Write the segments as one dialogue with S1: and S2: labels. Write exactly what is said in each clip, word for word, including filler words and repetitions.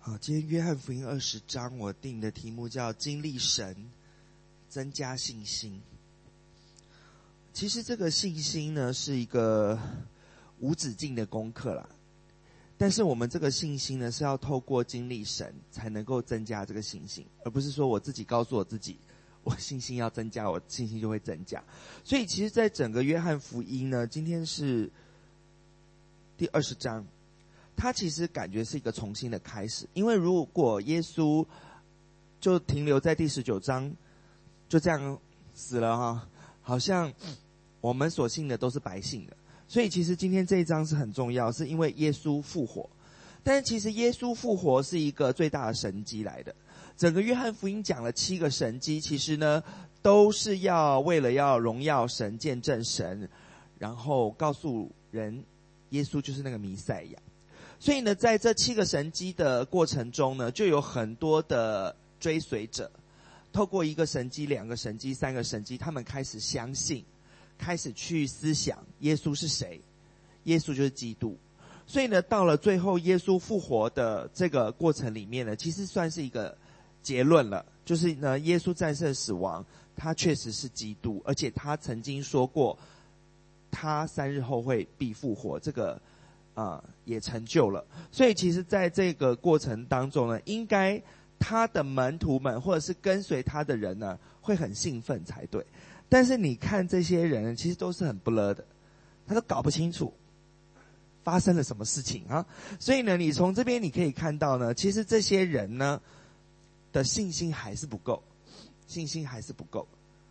S1: 好，今天约翰福音二十章，我定的题目叫经历神，增加信心。其实这个信心呢，是一个无止境的功课啦。但是我们这个信心呢，是要透过经历神，才能够增加这个信心，而不是说我自己告诉我自己，我信心要增加，我信心就会增加。所以其实在整个约翰福音呢，今天是第二十章，它其实感觉是一个重新的开始。因为如果耶稣就停留在第十九章就这样死了哈，好像我们所信的都是白信的。所以其实今天这一章是很重要，是因为耶稣复活。但是其实耶稣复活是一个最大的神迹来的。整个约翰福音讲了七个神迹，其实呢都是要为了要荣耀神、见证神，然后告诉人耶稣就是那个弥赛亚。所以呢在这七个神迹的过程中呢，就有很多的追随者透过一个神迹、两个神迹、三个神迹，他们开始相信，开始去思想耶稣是谁，耶稣就是基督。所以呢到了最后耶稣复活的这个过程里面呢，其实算是一个结论了，就是呢耶稣战胜死亡，他确实是基督，而且他曾经说过他三日后会必复活，这个啊、呃、也成就了。所以其实在这个过程当中呢，应该他的门徒们或者是跟随他的人呢会很兴奋才对。但是你看这些人其实都是很不勒的，他都搞不清楚发生了什么事情啊。所以呢你从这边你可以看到呢，其实这些人呢的信心还是不够，信心还是不够。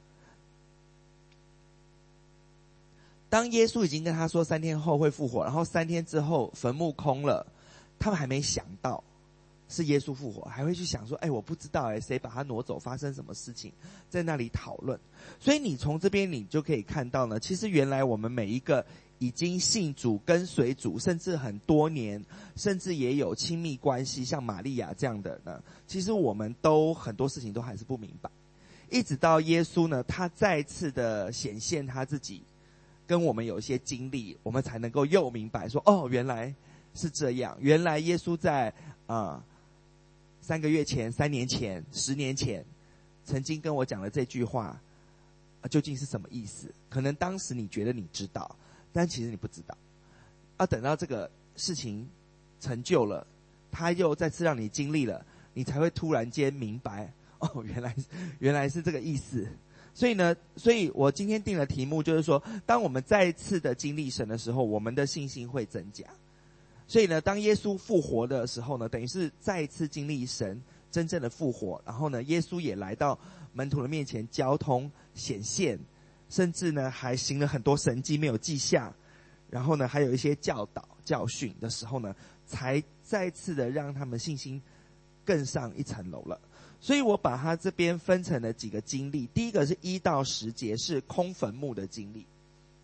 S1: 当耶稣已经跟他说三天后会复活，然后三天之后坟墓空了，他们还没想到是耶稣复活，还会去想说，哎，我不知道哎，谁把他挪走，发生什么事情，在那里讨论。所以你从这边你就可以看到呢，其实原来我们每一个已经信主、跟随主，甚至很多年，甚至也有亲密关系，像玛利亚这样的呢，其实我们都很多事情都还是不明白。一直到耶稣呢，他再次的显现他自己，跟我们有一些经历，我们才能够又明白说，哦，原来是这样。原来耶稣在啊、呃、三个月前、三年前、十年前，曾经跟我讲了这句话，啊，究竟是什么意思？可能当时你觉得你知道，但其实你不知道。啊，等到这个事情成就了，他又再次让你经历了，你才会突然间明白，哦，原来原来是这个意思。所以呢，所以我今天定的题目就是说，当我们再一次的经历神的时候，我们的信心会增加。所以呢，当耶稣复活的时候呢，等于是再一次经历神真正的复活，然后呢，耶稣也来到门徒的面前交通显现，甚至呢还行了很多神迹没有记下，然后呢还有一些教导教训的时候呢，才再次的让他们信心更上一层楼了。所以我把它这边分成了几个经历，第一个是一到十节是空坟墓的经历。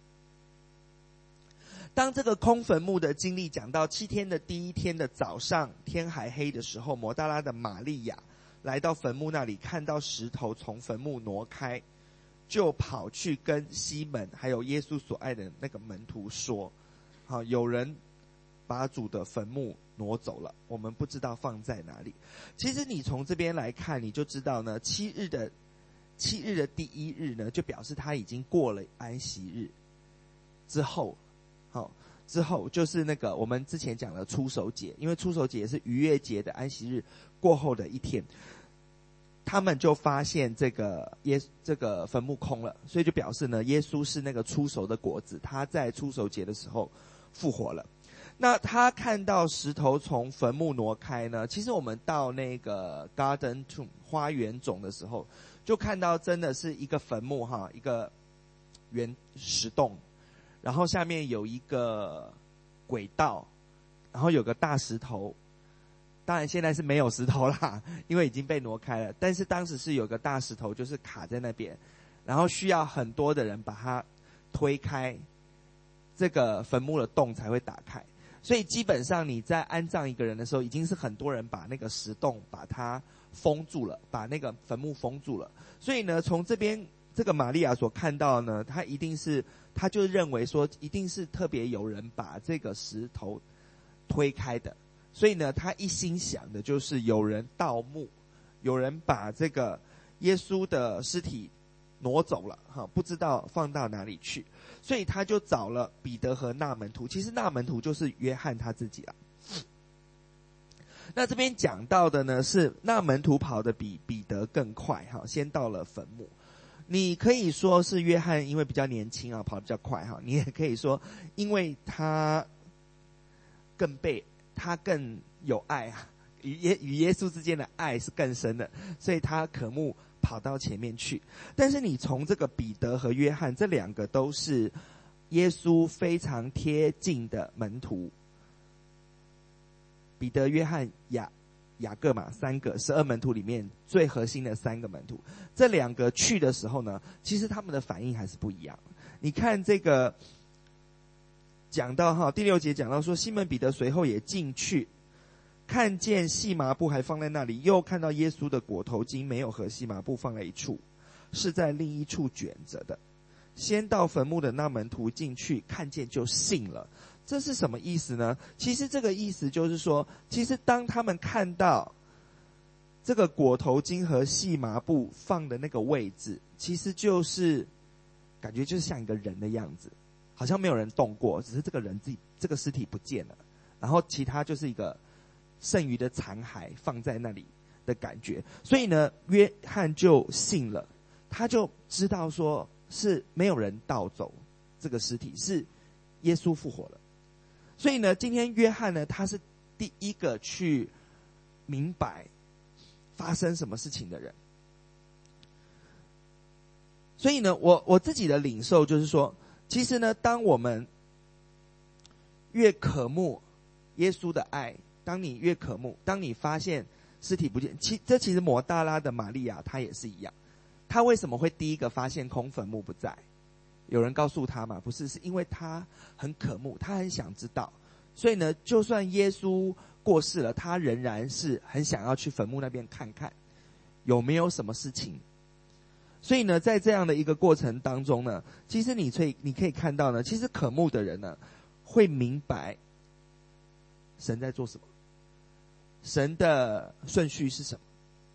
S1: 当这个空坟墓的经历讲到七天的第一天的早上，天还黑的时候，抹大拉的玛利亚来到坟墓那里，看到石头从坟墓挪开，就跑去跟西门还有耶稣所爱的那个门徒说，好，有人把主的坟墓挪走了，我们不知道放在哪里。其实你从这边来看，你就知道呢，七日的七日的第一日呢，就表示他已经过了安息日之后，好，之后就是那个我们之前讲的初守节，因为初守节是逾越节的安息日过后的一天，他们就发现这个耶这个坟墓空了，所以就表示呢，耶稣是那个初熟的果子，他在初守节的时候复活了。那他看到石头从坟墓挪开呢，其实我们到那个 garden tomb 花园冢的时候，就看到真的是一个坟墓哈，一个圆石洞，然后下面有一个轨道，然后有个大石头。当然现在是没有石头啦，因为已经被挪开了，但是当时是有个大石头就是卡在那边，然后需要很多的人把它推开，这个坟墓的洞才会打开。所以基本上你在安葬一个人的时候，已经是很多人把那个石洞把它封住了，把那个坟墓封住了。所以呢，从这边这个玛利亚所看到呢，他一定是他就认为说一定是特别有人把这个石头推开的， 所以呢，他一心想的就是有人盗墓，有人把这个耶稣的尸体挪走了，哈，不知道放到哪里去，所以他就找了彼得和那门徒。其实那门徒就是约翰他自己啦。那这边讲到的呢，是那门徒跑得比彼得更快，哈，先到了坟墓。你可以说是约翰因为比较年轻啊，跑得比较快哈。你也可以说，因为他更被他更有爱啊，与耶与耶稣之间的爱是更深的，所以他渴慕跑到前面去。但是你从这个彼得和约翰这两个都是耶稣非常贴近的门徒，彼得、约翰、雅雅各嘛，三个十二门徒里面最核心的三个门徒，这两个去的时候呢，其实他们的反应还是不一样。你看这个讲到哈，第六节讲到说，西门彼得随后也进去，看见细麻布还放在那里，又看到耶稣的裹头巾没有和细麻布放在一处，是在另一处卷着的。先到坟墓的那门徒进去看见就信了。这是什么意思呢？其实这个意思就是说，其实当他们看到这个裹头巾和细麻布放的那个位置，其实就是感觉就是像一个人的样子，好像没有人动过，只是这个人自己这个尸体不见了，然后其他就是一个剩余的残骸放在那里的感觉。所以呢，约翰就信了，他就知道说是没有人盗走这个尸体，是耶稣复活了。所以呢，今天约翰呢，他是第一个去明白发生什么事情的人。所以呢，我我自己的领受就是说，其实呢，当我们越渴慕耶稣的爱，当你越渴慕，当你发现尸体不见，其这其实抹大拉的玛利亚她也是一样。她为什么会第一个发现空坟墓不在？有人告诉他嘛？不是，是因为他很渴慕，他很想知道，所以呢，就算耶稣过世了，他仍然是很想要去坟墓那边看看有没有什么事情。所以呢，在这样的一个过程当中呢，其实你可以你可以看到呢，其实渴慕的人呢，会明白神在做什么，神的顺序是什么。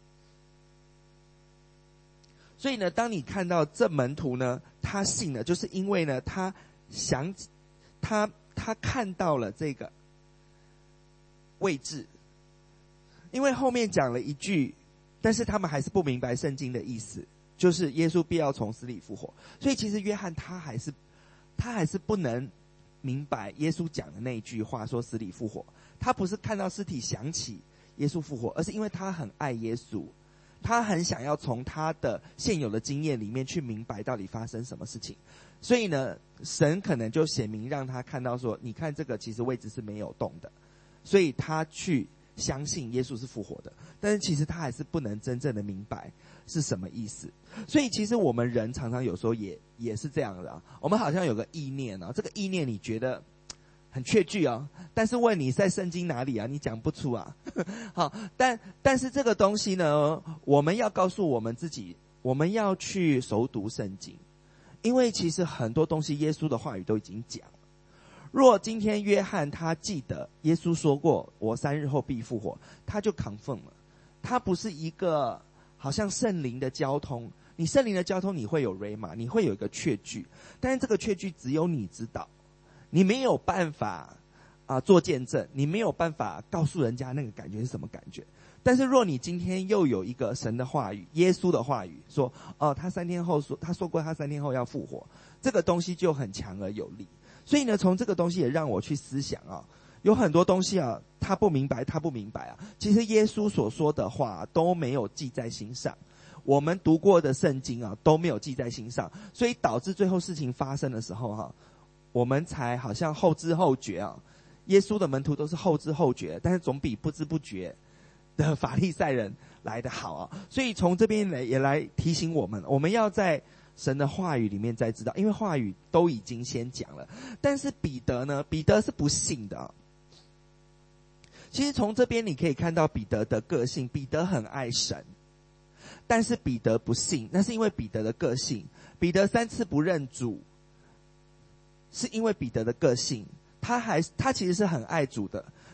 S1: 所以呢，当你看到这门徒呢，他信了，就是因为呢，他想他他看到了这个位置，因为后面讲了一句，但是他们还是不明白圣经的意思，就是耶稣必要从死里复活。所以其实约翰他还是他还是不能明白耶稣讲的那一句话，说死里复活。他不是看到尸体想起耶稣复活，而是因为他很爱耶稣。他很想要从他的现有的经验里面去明白到底发生什么事情，所以呢，神可能就显明让他看到说，你看这个其实位置是没有动的，所以他去相信耶稣是复活的，但是其实他还是不能真正的明白是什么意思。所以其实我们人常常有时候也也是这样的啊，我们好像有个意念啊，这个意念你觉得很确据啊，但是问你在圣经哪里啊，你讲不出啊。好，但但是这个东西呢，我们要告诉我们自己，我们要去熟读圣经，因为其实很多东西耶稣的话语都已经讲了。若今天约翰他记得耶稣说过我三日后必复活，他就 confirm 了。他不是一个好像圣灵的交通，你圣灵的交通你会有 rhema， 你会有一个确据，但是这个确据只有你知道，你没有办法啊、呃、做见证，你没有办法告诉人家那个感觉是什么感觉。但是若你今天又有一个神的话语，耶稣的话语说，哦、呃，他三天后说，他说过他三天后要复活，这个东西就很强而有力。所以呢，从这个东西也让我去思想啊，有很多东西啊，他不明白，他不明白啊。其实耶稣所说的话都没有记在心上，我们读过的圣经啊都没有记在心上，所以导致最后事情发生的时候哈、啊，我们才好像后知后觉啊。耶稣的门徒都是后知后觉，但是总比不知不觉的法利赛人来得好啊。所以从这边来也来提醒我们，我们要在神的话语里面再知道，因为话语都已经先讲了。但是彼得呢，彼得是不信的啊。其实从这边你可以看到彼得的个性，彼得很爱神，但是彼得不信，那是因为彼得的个性。彼得三次不认主，是因为彼得的个性，他还他其实是很爱主的，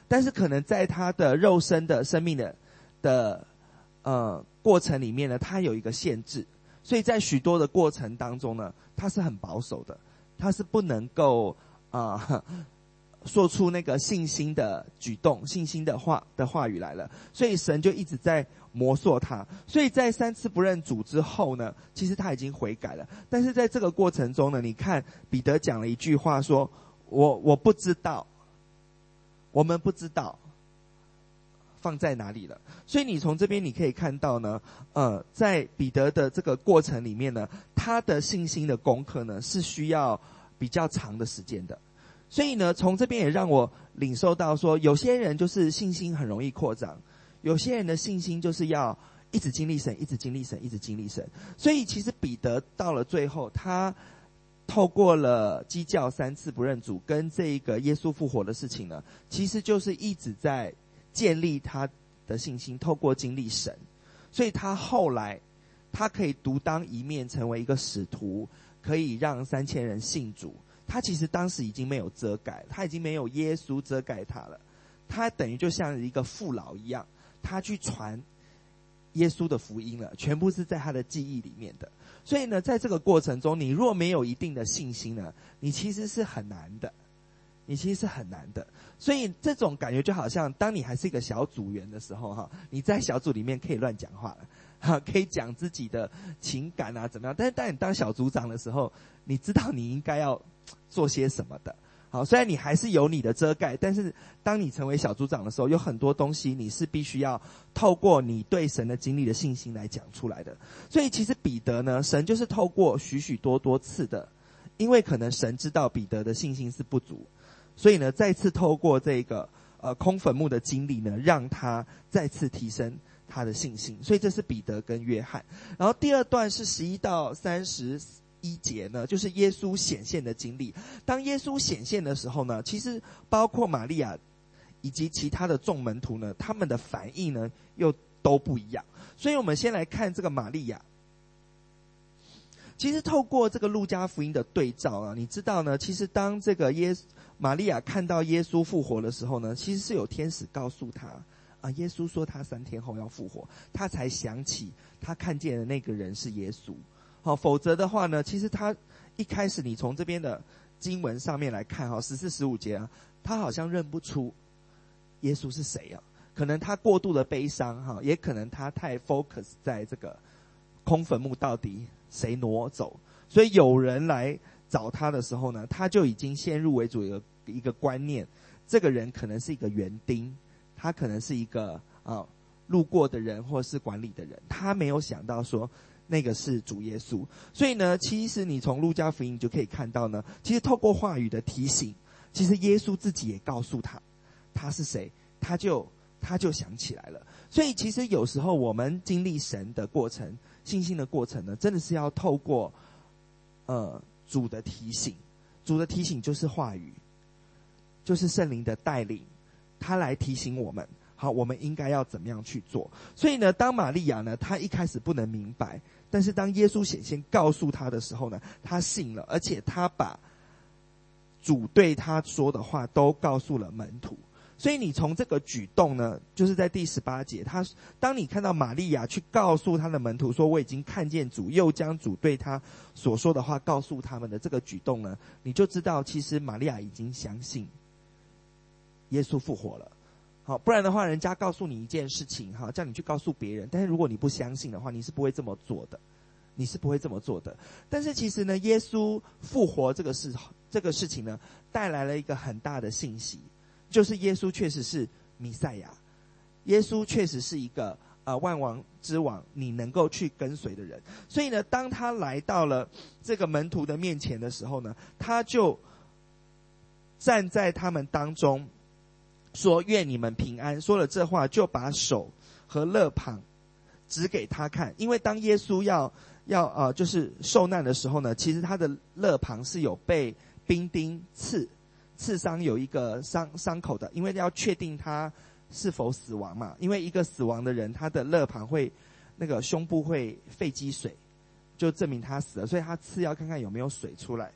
S1: 但是可能在他的肉身的生命的的呃过程里面呢，他有一个限制，所以在许多的过程当中呢，他是很保守的，他是不能够啊、呃、说出那个信心的举动、信心的话的话语来了，所以神就一直在磨塑他。所以在三次不认主之后呢，其实他已经悔改了，但是在这个过程中呢，你看彼得讲了一句话说，我我不知道，我们不知道放在哪里了。所以你从这边你可以看到呢，呃，在彼得的这个过程里面呢，他的信心的功课呢是需要比较长的时间的。所以呢，从这边也让我领受到说，有些人就是信心很容易扩张，有些人的信心就是要一直经历神，一直经历神，一直经历神。所以其实彼得到了最后，他透过了鸡叫三次不认主跟这个耶稣复活的事情呢，其实就是一直在建立他的信心，透过经历神。所以他后来他可以独当一面成为一个使徒，可以让三千人信主。他其实当时已经没有遮盖，他已经没有耶稣遮盖他了，他等于就像一个父老一样，他去传耶稣的福音了，全部是在他的记忆里面的。所以呢，在这个过程中，你若没有一定的信心呢，你其实是很难的，你其实是很难的。所以这种感觉就好像当你还是一个小组员的时候哈，你在小组里面可以乱讲话了哈，可以讲自己的情感啊怎么样，但是当你当小组长的时候，你知道你应该要做些什么的。好，虽然你还是有你的遮盖，但是当你成为小组长的时候，有很多东西你是必须要透过你对神的经历的信心来讲出来的。所以其实彼得呢，神就是透过许许多多次的，因为可能神知道彼得的信心是不足，所以呢再次透过这个呃空坟墓的经历呢，让他再次提升他的信心。所以这是彼得跟约翰。然后第二段是十一到三十一节呢，就是耶稣显现的经历。当耶稣显现的时候呢，其实包括玛利亚以及其他的众门徒呢，他们的反应呢又都不一样。所以我们先来看这个玛利亚。其实透过这个路加福音的对照啊，你知道呢，其实当这个耶玛利亚看到耶稣复活的时候呢，其实是有天使告诉他啊，耶稣说他三天后要复活，他才想起他看见的那个人是耶稣。好，否则的话呢，其实他一开始你从这边的经文上面来看哈，十四十五节啊，他好像认不出耶稣是谁啊。可能他过度的悲伤哈，也可能他太 focus 在这个空坟墓到底谁挪走，所以有人来找他的时候呢，他就已经先入为主一个一个观念，这个人可能是一个园丁，他可能是一个啊路过的人或是管理的人，他没有想到说那个是主耶稣。所以呢，其实你从路加福音就可以看到呢，其实透过话语的提醒，其实耶稣自己也告诉他他是谁，他就他就想起来了。所以其实有时候我们经历神的过程，信心的过程呢，真的是要透过呃主的提醒。主的提醒就是话语，就是圣灵的带领，他来提醒我们，好，我们应该要怎么样去做。所以呢，当玛利亚呢，她一开始不能明白，但是当耶稣显现告诉她的时候呢，她信了，而且她把主对她说的话都告诉了门徒。所以你从这个举动呢，就是在第十八节，他当你看到玛利亚去告诉他的门徒说我已经看见主，又将主对他所说的话告诉他们的这个举动呢，你就知道其实玛利亚已经相信耶稣复活了。好，不然的话人家告诉你一件事情哈，叫你去告诉别人，但是如果你不相信的话，你是不会这么做的，你是不会这么做的。但是其实呢，耶稣复活这个事这个事情呢，带来了一个很大的信息，就是耶稣确实是弥赛亚，耶稣确实是一个呃万王之王，你能够去跟随的人。所以呢，当他来到了这个门徒的面前的时候呢，他就站在他们当中说愿你们平安。说了这话，就把手和肋旁指给他看。因为当耶稣要要呃就是受难的时候呢，其实他的肋旁是有被兵丁刺刺伤，有一个伤伤口的，因为要确定他是否死亡嘛。因为一个死亡的人，他的肋旁会那个胸部会肺积水，就证明他死了，所以他刺要看看有没有水出来。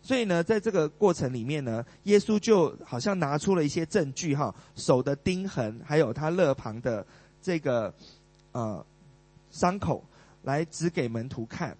S1: 所以呢，在这个过程里面呢，耶稣就好像拿出了一些证据哈，手的钉痕，还有他肋旁的这个呃伤口，来指给门徒看。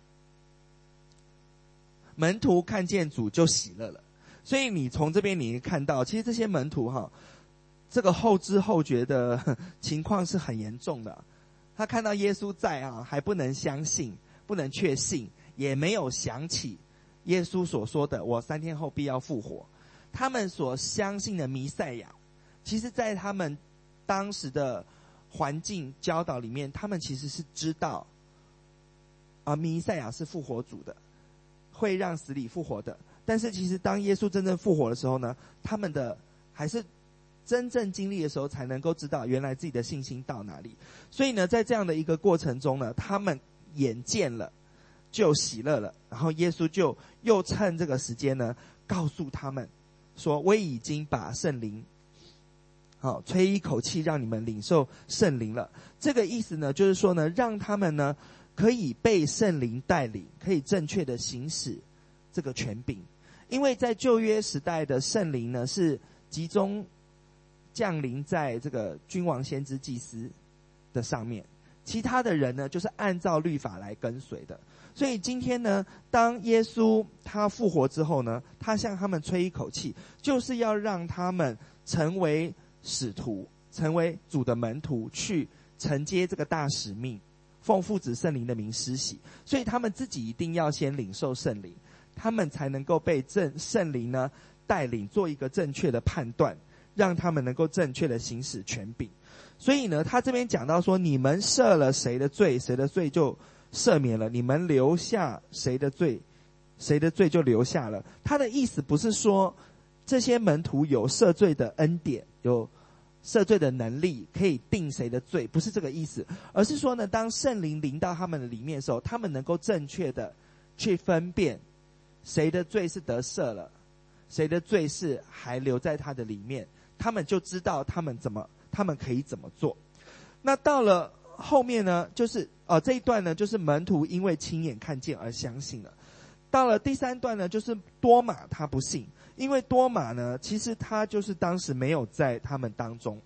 S1: 门徒看见主就喜乐了。所以你从这边你看到，其实这些门徒哈，这个后知后觉的情况是很严重的。他看到耶稣在啊，还不能相信，不能确信，也没有想起耶稣所说的我三天后必要复活。他们所相信的弥赛亚，其实在他们当时的环境教导里面，他们其实是知道啊，弥赛亚是复活主的，会让死里复活的。但是其实当耶稣真正复活的时候呢，他们的还是真正经历的时候才能够知道原来自己的信心到哪里。所以呢，在这样的一个过程中呢，他们眼见了就喜乐了，然后耶稣就又趁这个时间呢，告诉他们说，我已经把圣灵好吹一口气让你们领受圣灵了。这个意思呢，就是说呢，让他们呢可以被圣灵带领，可以正确的行使这个权柄。因为在旧约时代的圣灵呢，是集中降临在这个君王先知祭司的上面，其他的人呢就是按照律法来跟随的。所以今天呢，当耶稣他复活之后呢，他向他们吹一口气，就是要让他们成为使徒，成为主的门徒，去承接这个大使命，奉父子圣灵的名施洗。所以他们自己一定要先领受圣灵，他们才能够被正圣灵呢带领，做一个正确的判断，让他们能够正确的行使权柄。所以呢，他这边讲到说，你们赦了谁的罪，谁的罪就赦免了；你们留下谁的罪，谁的罪就留下了。他的意思不是说这些门徒有赦罪的恩典，有赦罪的能力，可以定谁的罪，不是这个意思，而是说呢，当圣灵临到他们的里面的时候，他们能够正确的去分辨谁的罪是得赦了，谁的罪是还留在他的里面，他们就知道他们怎么，他们可以怎么做。那到了后面呢，就是呃这一段呢，就是门徒因为亲眼看见而相信了。到了第三段呢，就是多马他不信，因为多马呢，其实他就是当时没有在他们当中，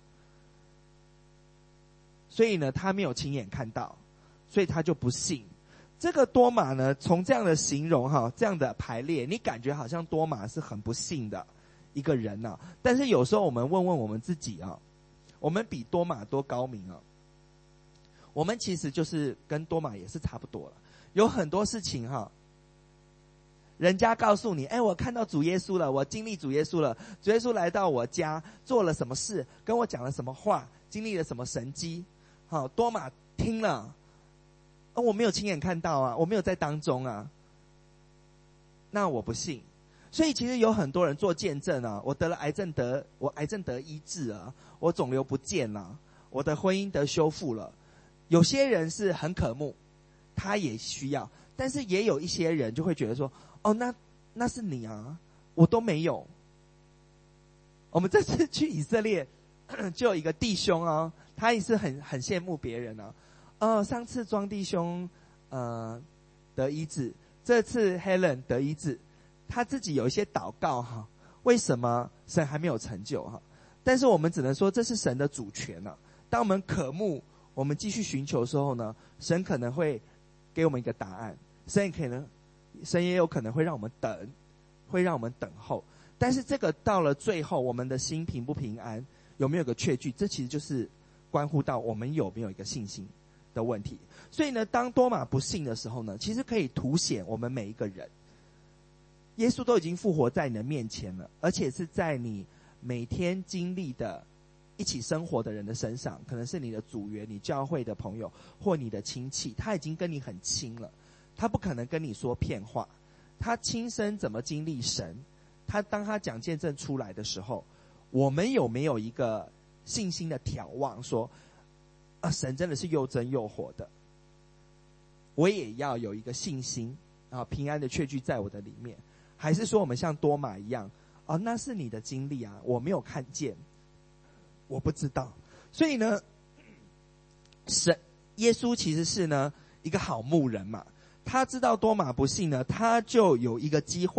S1: 所以呢他没有亲眼看到，所以他就不信。这个多马呢，从这样的形容哈，这样的排列，你感觉好像多马是很不信的一个人啊。但是有时候我们问问我们自己啊，我们比多马多高明啊？我们其实就是跟多马也是差不多了。有很多事情哈，人家告诉你，哎，我看到主耶稣了，我经历主耶稣了，主耶稣来到我家做了什么事，跟我讲了什么话，经历了什么神迹。好，多马听了，哦，我没有亲眼看到啊，我没有在当中啊，那我不信。所以其实有很多人做见证啊，我得了癌症得我癌症得医治啊，我肿瘤不见了，我的婚姻得修复了。有些人是很渴慕，他也需要，但是也有一些人就会觉得说，哦，那那是你啊，我都没有。我们这次去以色列，就有一个弟兄啊，他也是很很羡慕别人啊。哦，上次庄弟兄呃得医治，这次 Helen 得医治，他自己有一些祷告哈，为什么神还没有成就哈？但是我们只能说这是神的主权啊。当我们渴慕，我们继续寻求的时候呢，神可能会给我们一个答案，神也可能，神也有可能会让我们等，会让我们等候。但是这个到了最后，我们的心平不平安，有没有个确据，这其实就是关乎到我们有没有一个信心的问题。所以呢，当多马不信的时候呢，其实可以凸显我们每一个人，耶稣都已经复活在你的面前了，而且是在你每天经历的一起生活的人的身上，可能是你的组员、你教会的朋友或你的亲戚，他已经跟你很亲了，他不可能跟你说骗话，他亲身怎么经历神，他当他讲见证出来的时候，我们有没有一个信心的眺望，说啊，神真的是又真又活的，我也要有一个信心啊，平安的确据在我的里面。还是说我们像多马一样啊，那是你的经历啊，我没有看见，我不知道。所以呢，神耶稣其实是呢一个好牧人嘛，他知道多马不信呢，他就有一个机会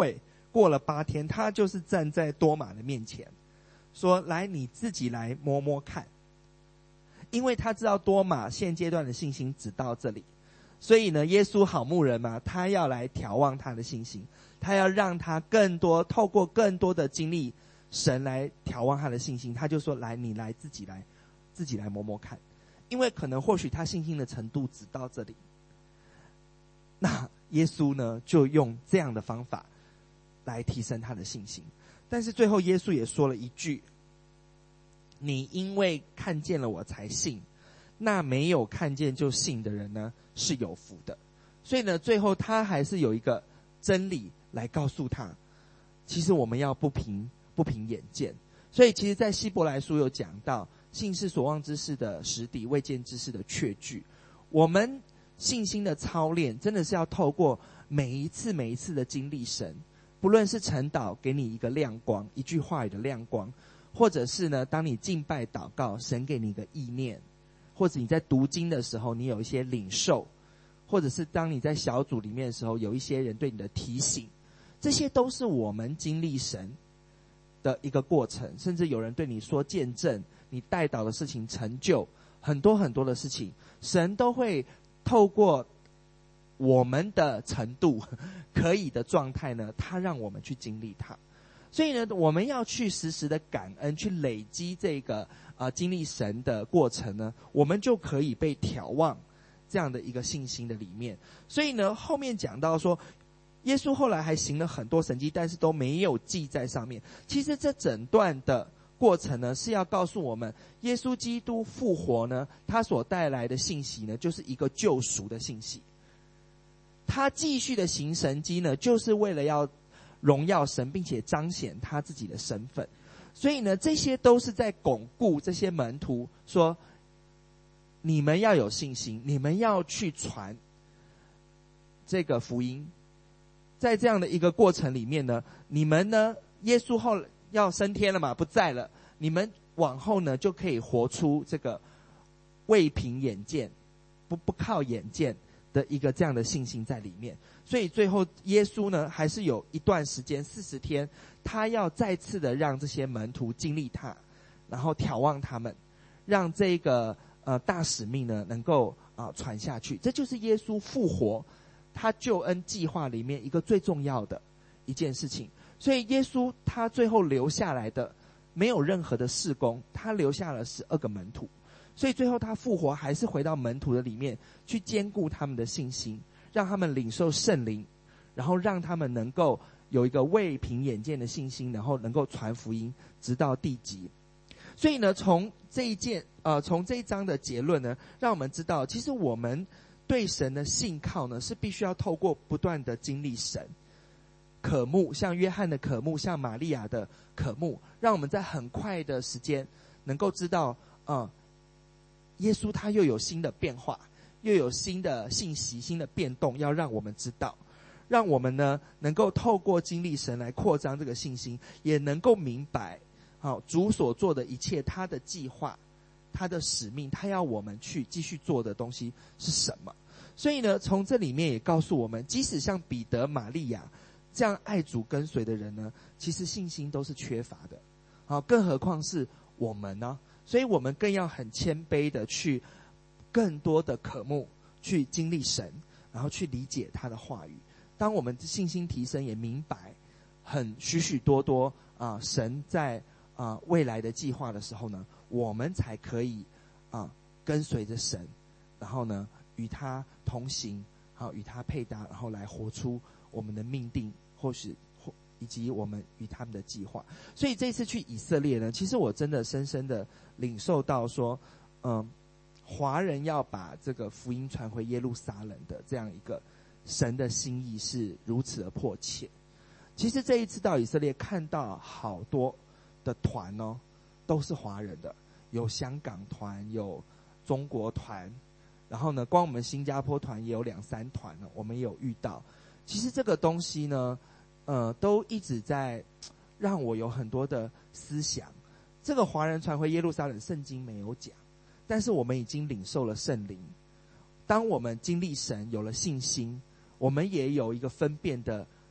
S1: 过了八天，他就是站在多马的面前说，来，你自己来摸摸看。因为他知道多马现阶段的信心只到这里，所以呢，耶稣好牧人嘛，他要来调望他的信心，他要让他更多透过更多的经历神来调望他的信心。他就说，来，你来自己来自己来摸摸看。因为可能或许他信心的程度只到这里，那耶稣呢就用这样的方法来提升他的信心。但是最后耶稣也说了一句，你因为看见了我才信，那没有看见就信的人呢是有福的。所以呢，最后他还是有一个真理来告诉他，其实我们要不凭不凭眼见。所以其实在希伯来书有讲到，信是所望之事的实底，未见之事的确据。我们信心的操练真的是要透过每一次每一次的经历神，不论是晨祷给你一个亮光，一句话语的亮光，或者是呢，当你敬拜祷告，神给你一个意念，或者你在读经的时候，你有一些领受，或者是当你在小组里面的时候，有一些人对你的提醒，这些都是我们经历神的一个过程。甚至有人对你说见证，你带导的事情成就，很多很多的事情，神都会透过我们的程度可以的状态呢，他让我们去经历它。所以呢，我们要去时时的感恩，去累积这个呃经历神的过程呢，我们就可以被眺望这样的一个信心的里面。所以呢，后面讲到说，耶稣后来还行了很多神迹，但是都没有记在上面。其实这整段的过程呢，是要告诉我们，耶稣基督复活呢，他所带来的信息呢，就是一个救赎的信息。他继续的行神迹呢，就是为了要荣耀神，并且彰显他自己的身份。所以呢，这些都是在巩固这些门徒说，你们要有信心，你们要去传这个福音。在这样的一个过程里面呢，你们呢，耶稣后要升天了嘛，不在了，你们往后呢就可以活出这个未凭眼见，不不靠眼见的一个这样的信心在里面。所以最后耶稣呢，还是有一段时间四十天，他要再次的让这些门徒经历他，然后眺望他们，让这个呃大使命呢能够啊、呃、传下去。这就是耶稣复活他救恩计划里面一个最重要的一件事情。所以耶稣他最后留下来的没有任何的事工，他留下了十二个门徒。所以最后他复活还是回到门徒的里面去兼顾他们的信心，让他们领受圣灵，然后让他们能够有一个未凭眼见的信心，然后能够传福音直到地极。所以呢，从这一件呃，从这一章的结论呢，让我们知道，其实我们对神的信靠呢，是必须要透过不断的经历神渴慕，像约翰的渴慕，像玛利亚的渴慕，让我们在很快的时间能够知道，呃，耶稣他又有新的变化，又有新的信息、新的变动，要让我们知道，让我们呢能够透过经历神来扩张这个信心，也能够明白，好、哦、主所做的一切，他的计划、他的使命，他要我们去继续做的东西是什么。所以呢，从这里面也告诉我们，即使像彼得、玛利亚这样爱主跟随的人呢，其实信心都是缺乏的，好、哦，更何况是我们呢？所以我们更要很谦卑的去更多的渴慕，去经历神，然后去理解他的话语。当我们信心提升，也明白很许许多多啊、呃，神在啊、呃、未来的计划的时候呢，我们才可以啊、呃、跟随着神，然后呢与他同行，好与他配搭，然后来活出我们的命定，或是或以及我们与他们的计划。所以这次去以色列呢，其实我真的深深的领受到说，嗯，华人要把这个福音传回耶路撒冷的这样一个神的心意是如此的迫切。其实这一次到以色列，看到好多的团哦，都是华人的，有香港团，有中国团，然后呢，光我们新加坡团也有两三团了，我们也有遇到。其实这个东西呢，呃，都一直在让我有很多的思想。这个华人传回耶路撒冷，圣经没有讲，但是我们已经领受了圣灵。当我们经历神，有了信心，我们也有一个分辨的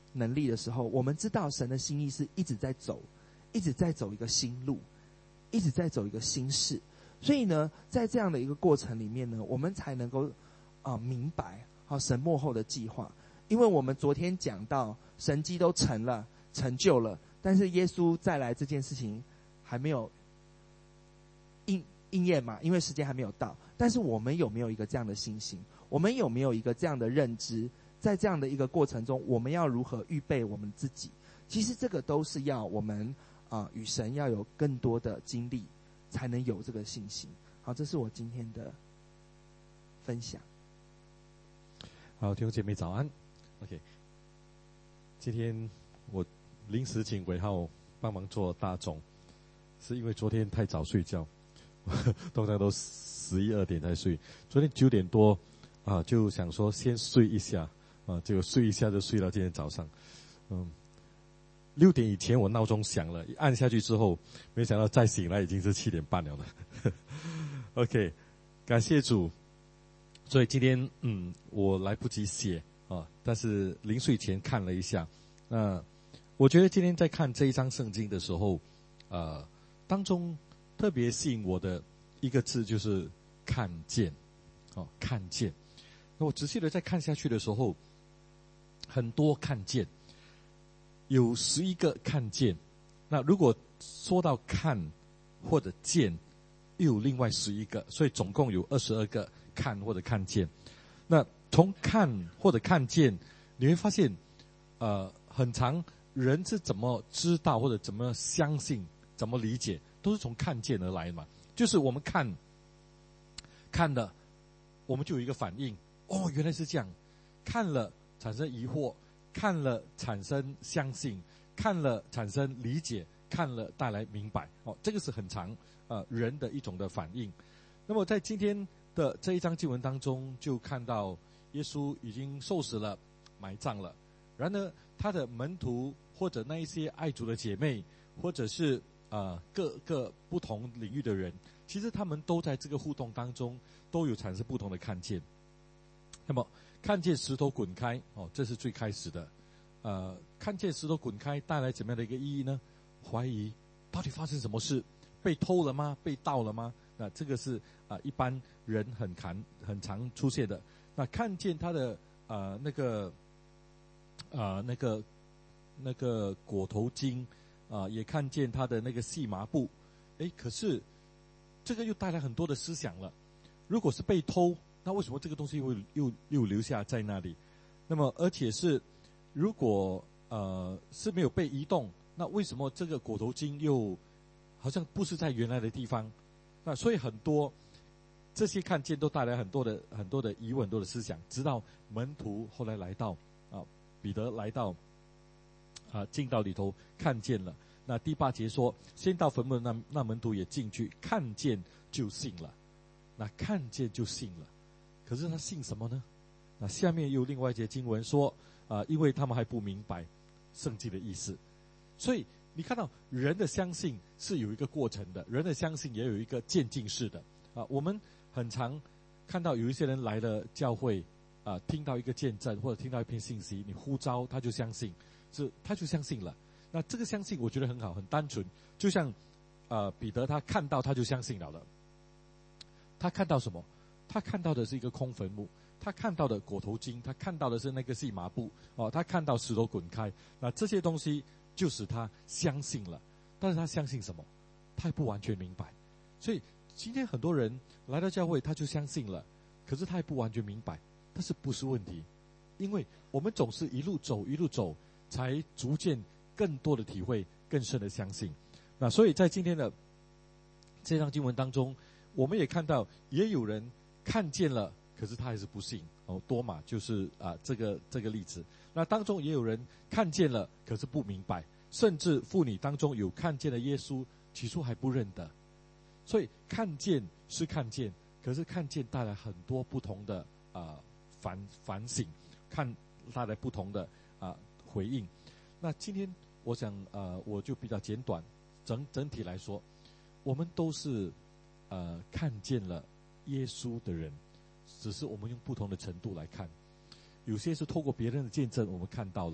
S1: 能力的时候，我们知道神的心意是一直在走，一直在走一个新路，一直在走一个新事。所以呢，在这样的一个过程里面呢，我们才能够啊、呃、明白好、神幕后的计划。因为我们昨天讲到神迹都成了，成就了，但是耶稣再来这件事情还没有应应验嘛，因为时间还没有到。但是我们有没有一个这样的信心？我们有没有一个这样的认知？在这样的一个过程中，我们要如何预备我们自己？其实这个都是要我们啊、呃、与神要有更多的经历，才能有这个信心。好，这是我今天的分享。
S2: 好，弟兄姐妹早安。OK， 今天我临时请伟浩帮忙做大总，是因为昨天太早睡觉，通常都十一二点才睡。昨天九点多啊，就想说先睡一下啊，结果睡一下就睡到今天早上。嗯，六点以前我闹钟响了，一按下去之后，没想到再醒来已经是七点半了的。OK， 感谢主。所以今天嗯，我来不及写啊，但是临睡前看了一下。那、呃、我觉得今天在看这一章圣经的时候，呃，当中特别吸引我的一个字就是看见，哦，看见。那我仔细的再看下去的时候，很多看见，有十一个看见。那如果说到看或者见，又有另外十一个，所以总共有二十二个看或者看见。那从看或者看见，你会发现，呃，很常人是怎么知道或者怎么相信、怎么理解，都是从看见而来嘛。就是我们看，看了，我们就有一个反应，哦，原来是这样。看了产生疑惑，看了产生相信，看了产生理解，看了带来明白。哦，这个是很常呃人的一种的反应。那么在今天的这一章经文当中，就看到耶稣已经受死了，埋葬了。然而他的门徒或者那一些爱主的姐妹，或者是呃各个不同领域的人，其实他们都在这个互动当中都有产生不同的看见。那么看见石头滚开，哦，这是最开始的。呃，看见石头滚开带来怎么样的一个意义呢？怀疑到底发生什么事？被偷了吗？被盗了吗？那这个是啊、呃，一般人很常很常出现的。那看见他的呃那个呃那个那个裹头巾啊、呃，也看见他的那个细麻布。诶，可是这个又带来很多的思想了。如果是被偷，那为什么这个东西会又又留下在那里？那么而且是如果呃是没有被移动，那为什么这个裹头巾又好像不是在原来的地方？那所以很多这些看见都带来很多的很多的疑问、很多的思想。直到门徒后来来到啊，彼得来到啊进到里头看见了。那第八节说，先到坟墓的那那门徒也进去看见就信了。那看见就信了，可是他信什么呢？那下面又另外一节经文说啊，因为他们还不明白圣经的意思。所以你看到人的相信是有一个过程的，人的相信也有一个渐进式的啊。我们很常看到有一些人来了教会啊，听到一个见证或者听到一篇信息，你呼召他就相信，是他就相信了。那这个相信我觉得很好，很单纯，就像呃彼得他看到他就相信了了。他看到什么？他看到的是一个空坟墓，他看到的裹头巾，他看到的是那个细麻布哦，他看到石头滚开，那这些东西就使他相信了。但是他相信什么？他也不完全明白。所以今天很多人来到教会他就相信了，可是他也不完全明白。但是不是问题，因为我们总是一路走一路走，才逐渐更多的体会，更深的相信。那所以在今天的这章经文当中，我们也看到也有人看见了，可是他还是不信哦。多马就是啊这个这个例子。那当中也有人看见了，可是不明白，甚至妇女当中有看见了耶稣，起初还不认得。所以看见是看见，可是看见带来很多不同的啊、呃、反反省，看带来不同的啊、呃、回应。那今天我想呃我就比较简短，整整体来说，我们都是呃看见了耶稣的人，只是我们用不同的程度来看。有些是透过别人的见证我们看到了，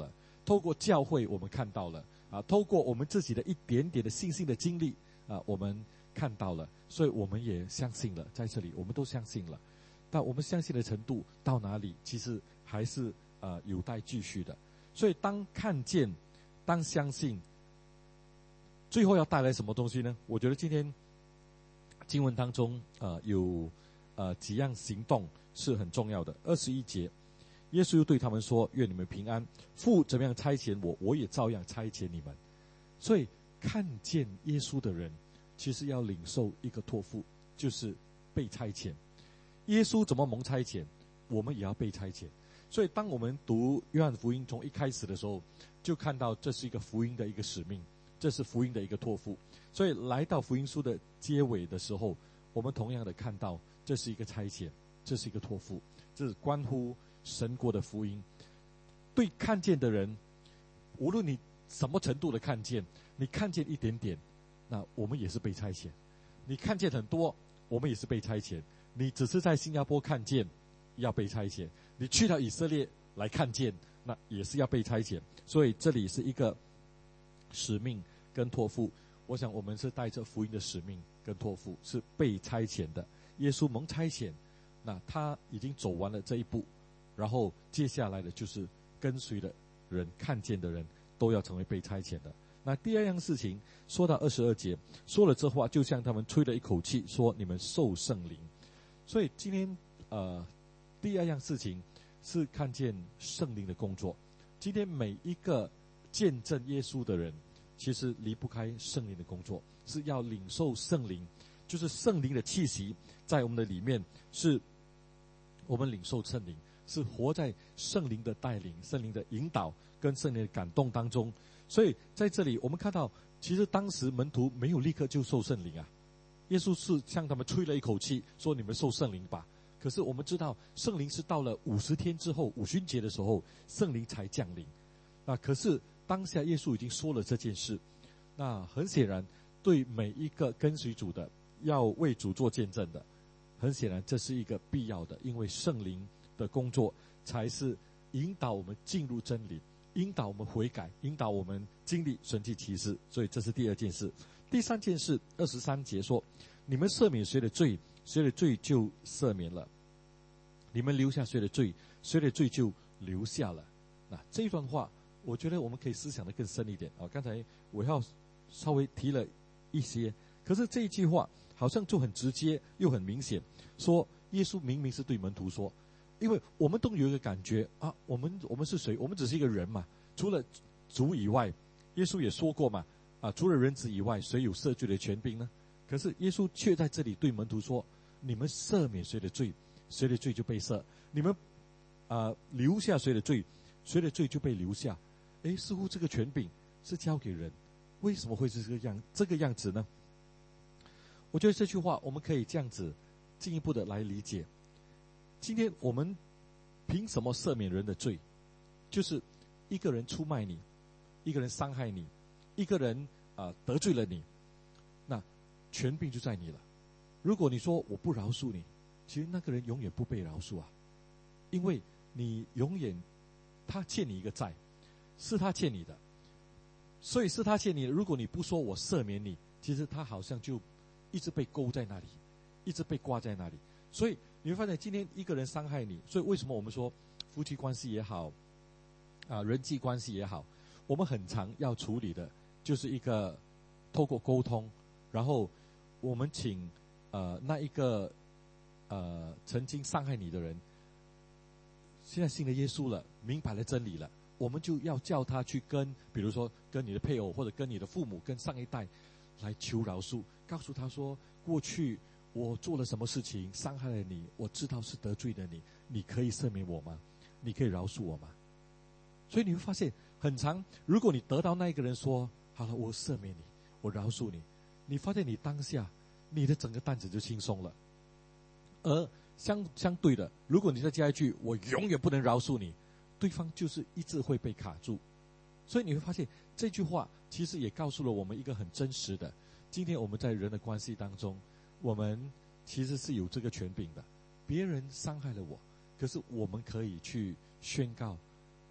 S2: 透过教会我们看到了啊，透过我们自己的一点点的信心的经历啊，我们看到了，所以我们也相信了，在这里我们都相信了。但我们相信的程度到哪里，其实还是呃有待继续的。所以当看见，当相信，最后要带来什么东西呢？我觉得今天经文当中呃有呃几样行动是很重要的。二十一节，耶稣又对他们说：愿你们平安，父怎么样差遣我，我也照样差遣你们。所以看见耶稣的人其实要领受一个托付，就是被差遣。耶稣怎么蒙差遣，我们也要被差遣。所以当我们读约翰福音从一开始的时候，就看到这是一个福音的一个使命，这是福音的一个托付。所以来到福音书的结尾的时候，我们同样的看到这是一个差遣，这是一个托付，这是关乎神国的福音。对看见的人，无论你什么程度的看见，你看见一点点，那我们也是被差遣；你看见很多，我们也是被差遣。你只是在新加坡看见，要被差遣；你去到以色列来看见，那也是要被差遣。所以这里是一个使命跟托付。我想我们是带着福音的使命跟托付，是被差遣的。耶稣蒙差遣，那他已经走完了这一步，然后接下来的就是跟随的人、看见的人都要成为被差遣的。那第二样事情，说到二十二节，说了这话，就像他们吹了一口气，说你们受圣灵。所以今天呃，第二样事情是看见圣灵的工作。今天每一个见证耶稣的人，其实离不开圣灵的工作，是要领受圣灵，就是圣灵的气息在我们的里面，是我们领受圣灵，是活在圣灵的带领、圣灵的引导跟圣灵的感动当中。所以在这里我们看到，其实当时门徒没有立刻就受圣灵啊，耶稣是向他们吹了一口气，说你们受圣灵吧。可是我们知道，圣灵是到了五十天之后，五旬节的时候，圣灵才降临。那可是当下耶稣已经说了这件事，那很显然，对每一个跟随主的，要为主做见证的，很显然这是一个必要的，因为圣灵的工作才是引导我们进入真理，引导我们悔改，引导我们经历神迹奇事。所以这是第二件事。第三件事，二十三节说：你们赦免谁的罪，谁的罪就赦免了；你们留下谁的罪，谁的罪就留下了。那这一段话，我觉得我们可以思想的更深一点啊。刚才我要稍微提了一些，可是这一句话好像就很直接又很明显，说耶稣明明是对门徒说，因为我们都有一个感觉啊，我们我们是谁？我们只是一个人嘛，除了主以外，耶稣也说过嘛，啊，除了人子以外，谁有赦罪的权柄呢？可是耶稣却在这里对门徒说：你们赦免谁的罪，谁的罪就被赦；你们啊、呃、留下谁的罪，谁的罪就被留下。诶，似乎这个权柄是交给人，为什么会是这个样这个样子呢？我觉得这句话我们可以这样子进一步的来理解。今天我们凭什么赦免人的罪？就是一个人出卖你，一个人伤害你，一个人啊、呃、得罪了你，那权柄就在你了。如果你说我不饶恕你，其实那个人永远不被饶恕啊，因为你永远他欠你一个债，是他欠你的，所以是他欠你的。如果你不说我赦免你，其实他好像就一直被勾在那里，一直被挂在那里。所以你会发现，今天一个人伤害你，所以为什么我们说夫妻关系也好，啊，人际关系也好，我们很常要处理的，就是一个透过沟通，然后我们请呃那一个呃曾经伤害你的人，现在信了耶稣了，明白了真理了，我们就要叫他去跟，比如说跟你的配偶，或者跟你的父母，跟上一代来求饶恕，告诉他说，过去我做了什么事情伤害了你，我知道是得罪了你，你可以赦免我吗？你可以饶恕我吗？所以你会发现很长，如果你得到那一个人说好了，我赦免你，我饶恕你，你发现你当下你的整个担子就轻松了。而相相对的，如果你再加一句我永远不能饶恕你，对方就是一直会被卡住。所以你会发现这句话其实也告诉了我们一个很真实的，今天我们在人的关系当中，我们其实是有这个权柄的。别人伤害了我，可是我们可以去宣告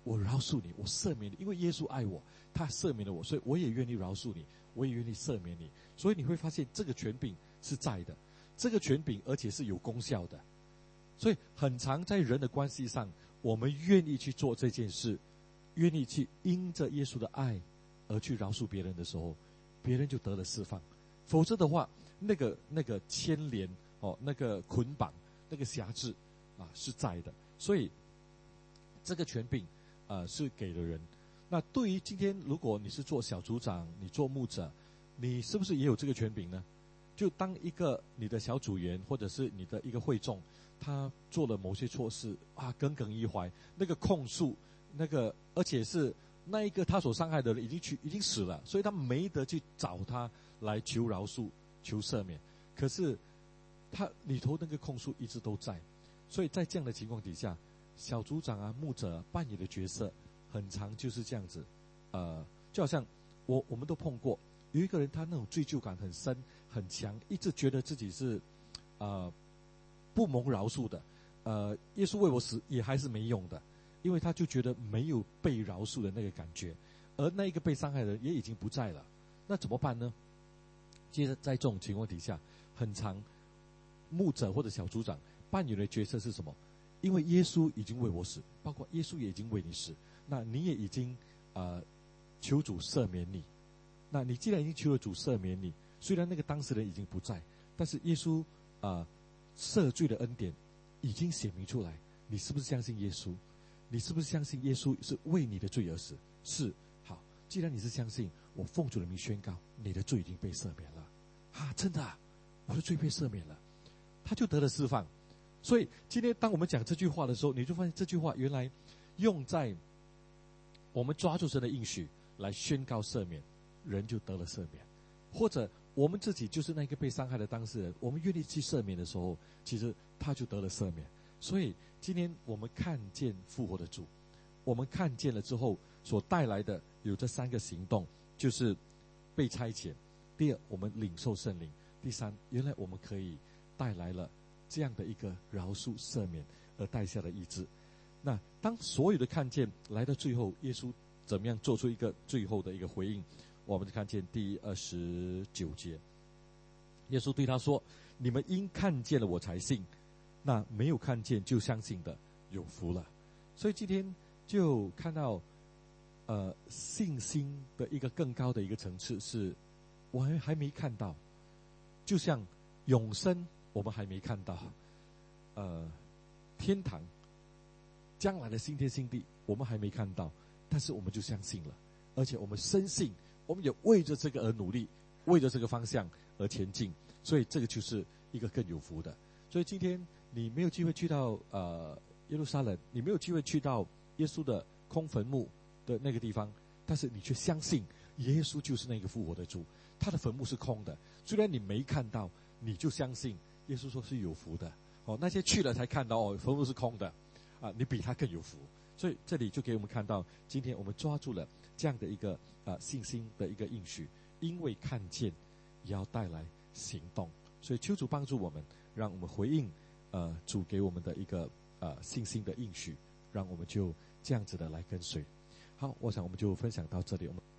S2: 我饶恕你，我赦免你，因为耶稣爱我，他赦免了我，所以我也愿意饶恕你，我也愿意赦免你。所以你会发现这个权柄是在的，这个权柄而且是有功效的。所以很常在人的关系上，我们愿意去做这件事，愿意去因着耶稣的爱而去饶恕别人的时候，别人就得了释放。否则的话，那个那个牵连哦，那个捆绑，那个辖制啊是在的。所以这个权柄呃是给了人。那对于今天如果你是做小组长，你做牧者，你是不是也有这个权柄呢？就当一个你的小组员或者是你的一个会众，他做了某些错事啊，耿耿于怀，那个控诉，那个而且是那一个他所伤害的人已经去已经死了，所以他没得去找他来求饶恕、求赦免。可是他里头那个控诉一直都在，所以在这样的情况底下，小组长啊、牧者、啊、扮演的角色，很常就是这样子，呃，就好像我我们都碰过，有一个人他那种罪疚感很深很强，一直觉得自己是呃不蒙饶恕的，呃，耶稣为我死也还是没用的，因为他就觉得没有被饶恕的那个感觉，而那一个被伤害的人也已经不在了，那怎么办呢？接着在这种情况底下，很常牧者或者小组长扮演的角色是什么？因为耶稣已经为我死，包括耶稣也已经为你死，那你也已经呃求主赦免你。那你既然已经求了主赦免你，虽然那个当事人已经不在，但是耶稣啊、呃、赦罪的恩典已经显明出来。你是不是相信耶稣？你是不是相信耶稣是为你的罪而死？是。好，既然你是相信，我奉主的名宣告，你的罪已经被赦免了。啊，真的啊，我的罪被赦免了，他就得了释放。所以今天当我们讲这句话的时候，你就发现这句话原来用在我们抓住神的应许来宣告赦免，人就得了赦免。或者我们自己就是那个被伤害的当事人，我们愿意去赦免的时候，其实他就得了赦免。所以今天我们看见复活的主，我们看见了之后所带来的有这三个行动，就是被差遣，第二我们领受圣灵，第三原来我们可以带来了这样的一个饶恕赦免而带下的医治。那当所有的看见来到最后，耶稣怎么样做出一个最后的一个回应？我们就看见第二十九节，耶稣对他说：你们因看见了我才信，那没有看见就相信的有福了。所以今天就看到呃信心的一个更高的一个层次，是我还还没看到，就像永生我们还没看到，呃天堂将来的新天新地我们还没看到，但是我们就相信了，而且我们深信，我们也为着这个而努力，为着这个方向而前进，所以这个就是一个更有福的。所以今天你没有机会去到呃耶路撒冷，你没有机会去到耶稣的空坟墓的那个地方，但是你却相信耶稣就是那个复活的主，他的坟墓是空的，虽然你没看到，你就相信耶稣说是有福的。哦，那些去了才看到哦，坟墓是空的啊，你比他更有福。所以这里就给我们看到，今天我们抓住了这样的一个呃信心的一个应许，因为看见也要带来行动。所以求主帮助我们，让我们回应呃主给我们的一个呃信心的应许，让我们就这样子的来跟随。好，我想我们就分享到这里。我们